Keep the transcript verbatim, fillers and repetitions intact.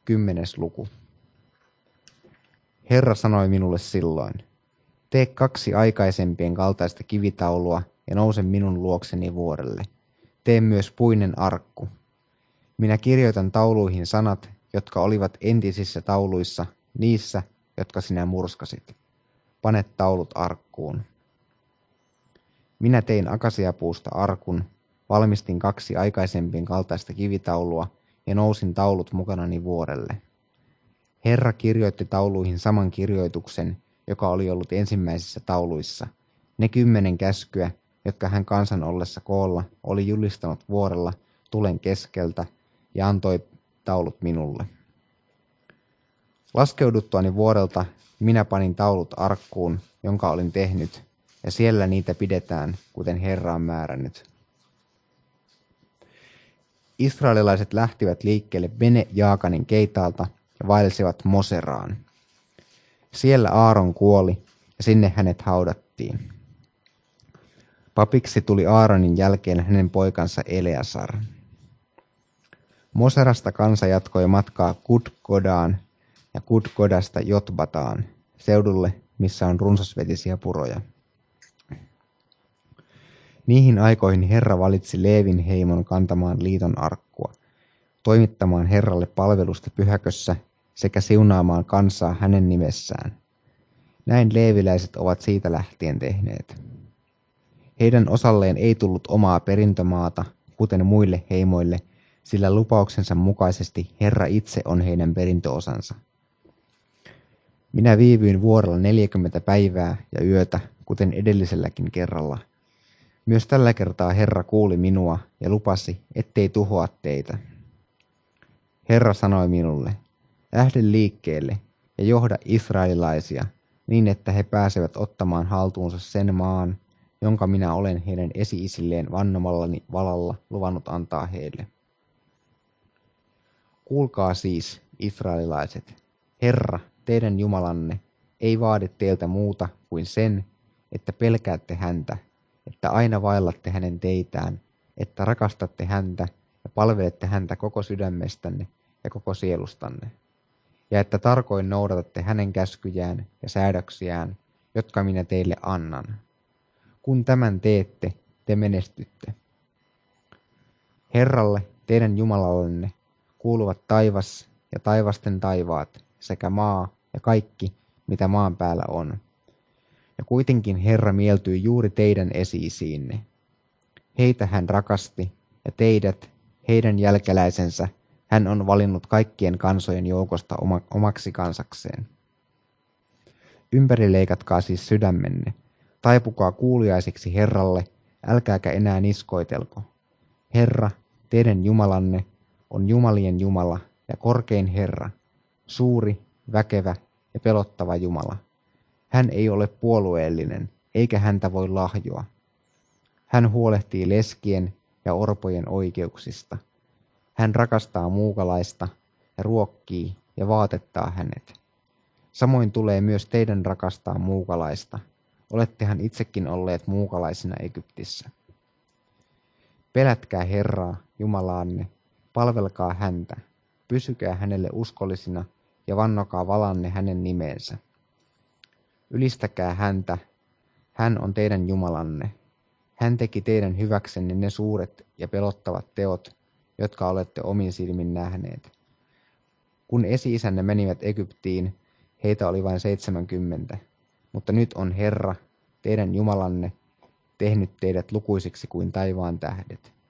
Kymmenes luku. Herra sanoi minulle silloin, tee kaksi aikaisempien kaltaista kivitaulua ja nouse minun luokseni vuorelle. Tee myös puinen arkku. Minä kirjoitan tauluihin sanat, jotka olivat entisissä tauluissa, niissä, jotka sinä murskasit. Pane taulut arkkuun. Minä tein akasiapuusta arkun, valmistin kaksi aikaisempien kaltaista kivitaulua ja nousin taulut mukanani vuorelle. Herra kirjoitti tauluihin saman kirjoituksen, joka oli ollut ensimmäisissä tauluissa, ne kymmenen käskyä, jotka hän kansan ollessa koolla oli julistanut vuorella tulen keskeltä ja antoi taulut minulle. Laskeuduttuani vuorelta minä panin taulut arkkuun, jonka olin tehnyt, ja siellä niitä pidetään, kuten Herra on määrännyt. Israelilaiset lähtivät liikkeelle Bene Jaakanin keitaalta ja vaelsivat Moseraan. Siellä Aaron kuoli ja sinne hänet haudattiin. Papiksi tuli Aaronin jälkeen hänen poikansa Eleasar. Moserasta kansa jatkoi matkaa Gudgodaan ja Gudgodasta Jotbataan, seudulle, missä on runsasvetisiä puroja. Niihin aikoihin Herra valitsi Leevin heimon kantamaan liiton arkkua, toimittamaan Herralle palvelusta pyhäkössä sekä siunaamaan kansaa hänen nimessään. Näin leeviläiset ovat siitä lähtien tehneet. Heidän osalleen ei tullut omaa perintömaata, kuten muille heimoille, sillä lupauksensa mukaisesti Herra itse on heidän perintöosansa. Minä viivyin vuorella neljäkymmentä päivää ja yötä, kuten edelliselläkin kerralla. Myös tällä kertaa Herra kuuli minua ja lupasi, ettei tuhoa teitä. Herra sanoi minulle, lähde liikkeelle ja johda israelilaisia niin, että he pääsevät ottamaan haltuunsa sen maan, jonka minä olen heidän esi-isilleen vannomallani valalla luvannut antaa heille. Kuulkaa siis, israelilaiset, Herra, teidän Jumalanne, ei vaadi teiltä muuta kuin sen, että pelkäätte häntä, että aina vaellatte hänen teitään, että rakastatte häntä ja palvelette häntä koko sydämestänne ja koko sielustanne, ja että tarkoin noudatatte hänen käskyjään ja säädöksiään, jotka minä teille annan. Kun tämän teette, te menestytte. Herralle, teidän Jumalallenne, kuuluvat taivas ja taivasten taivaat sekä maa ja kaikki, mitä maan päällä on. Ja kuitenkin Herra mieltyi juuri teidän esi-isiinne. Heitä hän rakasti, ja teidät, heidän jälkeläisensä, hän on valinnut kaikkien kansojen joukosta oma, omaksi kansakseen. Ympärileikatkaa siis sydämenne, taipukaa kuuliaisiksi Herralle, älkääkä enää niskoitelko. Herra, teidän Jumalanne, on jumalien Jumala ja korkein Herra, suuri, väkevä ja pelottava Jumala. Hän ei ole puolueellinen, eikä häntä voi lahjoa. Hän huolehtii leskien ja orpojen oikeuksista. Hän rakastaa muukalaista ja ruokkii ja vaatettaa hänet. Samoin tulee myös teidän rakastaa muukalaista. Olettehan itsekin olleet muukalaisina Egyptissä. Pelätkää Herraa, Jumalaanne, palvelkaa häntä, pysykää hänelle uskollisina ja vannokaa valanne hänen nimeensä. Ylistäkää häntä, hän on teidän Jumalanne. Hän teki teidän hyväksenne ne suuret ja pelottavat teot, jotka olette omin silmin nähneet. Kun esi-isänne menivät Egyptiin, heitä oli vain seitsemänkymmentä, mutta nyt on Herra, teidän Jumalanne, tehnyt teidät lukuisiksi kuin taivaan tähdet.